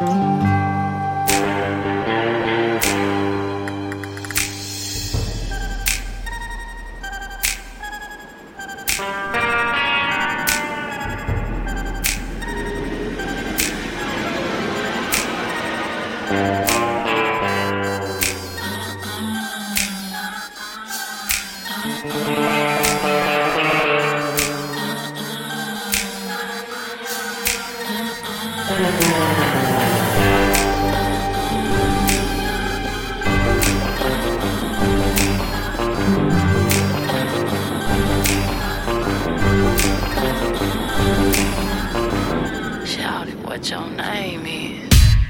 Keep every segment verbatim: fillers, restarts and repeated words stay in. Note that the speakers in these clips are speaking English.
Shout it, what your name is?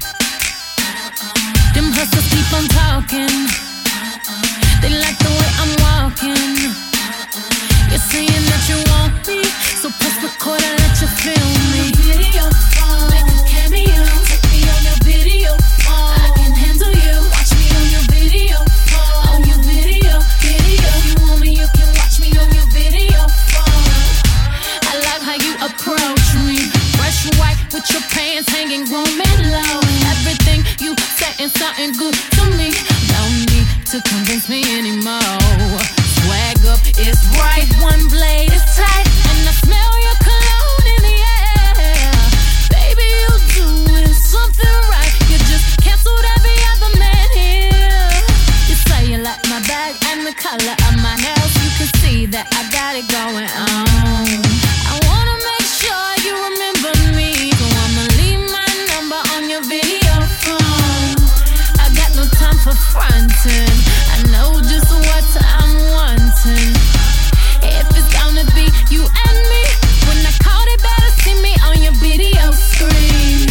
Them hustlers keep on talking. They like the way I'm walking. You're saying that you want me, so press record and let you feel me. Video phone, make a cameo. Take me on your video phone. I can handle you. Watch me on your video phone. On your video, video. If you want me, you can watch me on your video phone. I like how you approach me. Fresh white with your pants hanging, roaming low. Everything you saying something good to me. Don't need to convince me anymore. Swag up is right, one blade is tight, and I smell your cologne in the air. Baby, you doing something right. You just canceled every other man here. You say you like my bag and the color of my nails. You can see that I got it going on. I wanna make sure you remember me, so I'ma leave my number on your video phone. I got no time for fronting. I know just what I'm wanting. If it's gonna be you and me, when I call, they better see me on your video screen.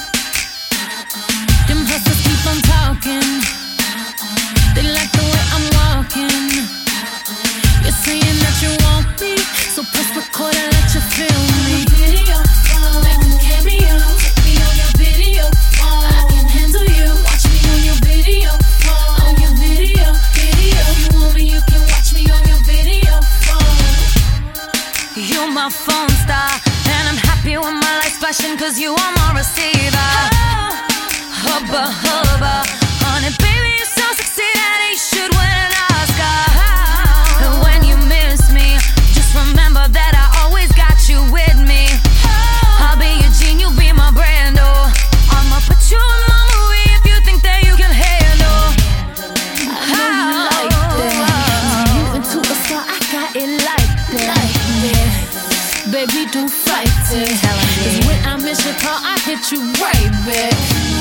Them hustlers keep on talking. They like the way I'm walking. You're saying that you want me, so press record and let you feel me. Video phone, make a cameo. Take me on your video phone. I can handle you. Watch me on your video phone. On your video, video. If you want me, you can watch me on your video phone. You're my phone star, and I'm happy with my lights flashing, cause you are my receiver. Hubba, hubba, honey, baby, you're so sexy that you should win an Oscar. And when you miss me, just remember that I always got you with me. I'll be your gene, you'll be my Brando. I'ma put you in my movie if you think that you can handle. I know you like that. Turn you into a star, I got it like that. Baby, don't fight it. Cause when I miss your call, I hit you right back.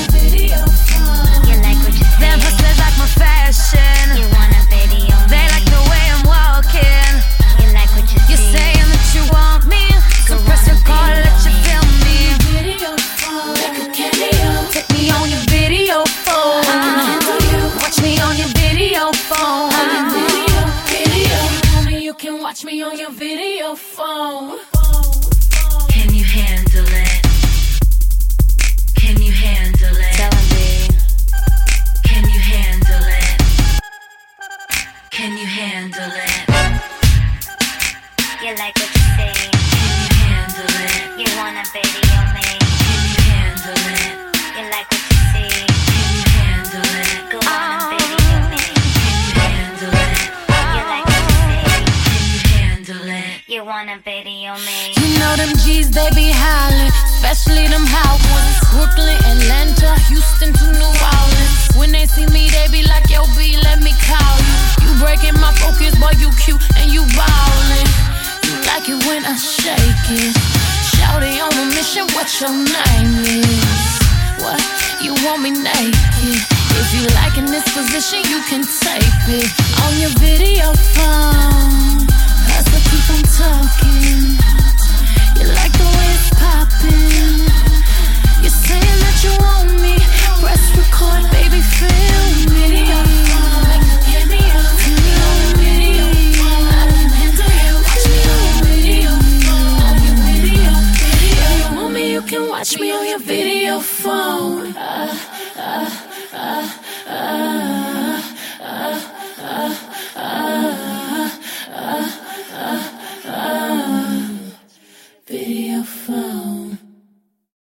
You like what you see. Them hustlers like my fashion. You want a video me. They like the way I'm walking. You like what you You're see. saying that you want me, so Go press on a record, let you video feel me. Video phone, make a cameo. Take me on your video phone. I can handle you. Watch me on your video phone. On your video, video. If you want me, you can watch me on your video phone. Can you handle it? Can you handle it? Tell 'em, babe. Can you handle it? Can you handle it? You like what you see. Can you handle it? You want a video me. Can you handle it? You like what you see. Can you handle it? Go on a video me. Can you handle it? You like what you see. Can you handle it? You want a video me. You know them G's, they be hollering, especially them hot ones. Brooklyn, Atlanta, Houston to New Orleans. When they see me, they be like, yo, B, let me call you. You breaking my focus, boy, you cute and you ballin'. You like it when I shake it. Shawty on a mission, what your name is? What? You want me naked? If you like in this position, you can tape it on your video phone. Hustle, keep on talking. You like the way it's poppin'. You're saying that you want me. Press record, baby, feel me. Video phone, make a cameo. Take me on your video phone. I can handle you. Watch me on your video phone. On your video, video. If you want me, you can watch me on your video phone. Uh, uh, uh, uh, uh, uh, uh, uh, uh, uh, video phone.